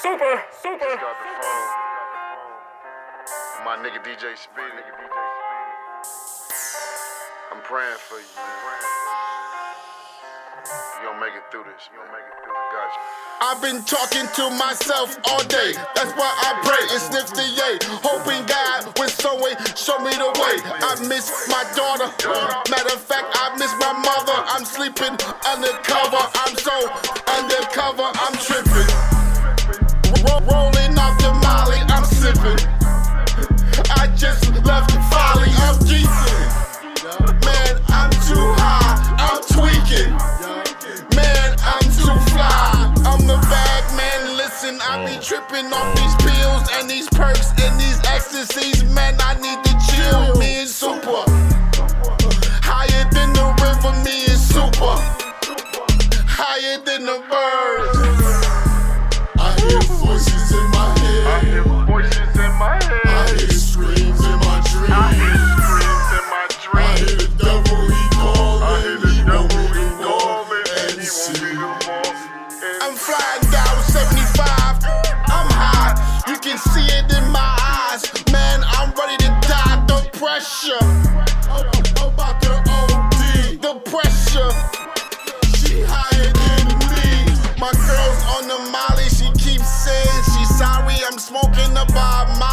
Super. Got the phone. My nigga DJ Speedy. I'm praying for you, man. You gon' make it through this. Got you. I've been talking to myself all day. That's why I pray and sniff the yay. Hoping God will some way show me the way. I miss my daughter. Matter of fact, I miss my mother. I'm sleeping undercover. I'm so undercover. I'm tripping. Rolling off the Molly. I'm sipping. I just left Folly. I'm geeking. Man, I'm too high. I'm tweaking. Man, I'm too fly. I'm the bag man. Listen, I be tripping off these pills and these perks and these ecstasies. Man, I need to chill. Me and Super. Higher than the river. Me and Super. Higher than the birds. I hear voices in my head. I hear voices in my head. I hear screams in my dreams. I hear screams in my I dreams. hear the devil, he calling. I hear the He devil, want me he to walk calling, and he want see. me to walk. I'm flying down 75. I'm high. You can see it in my eyes. Man, I'm ready to die. The pressure. About the OD. The pressure. She higher than me. My girl's on the Molly. She keeps saying she's sorry. I'm smoking about my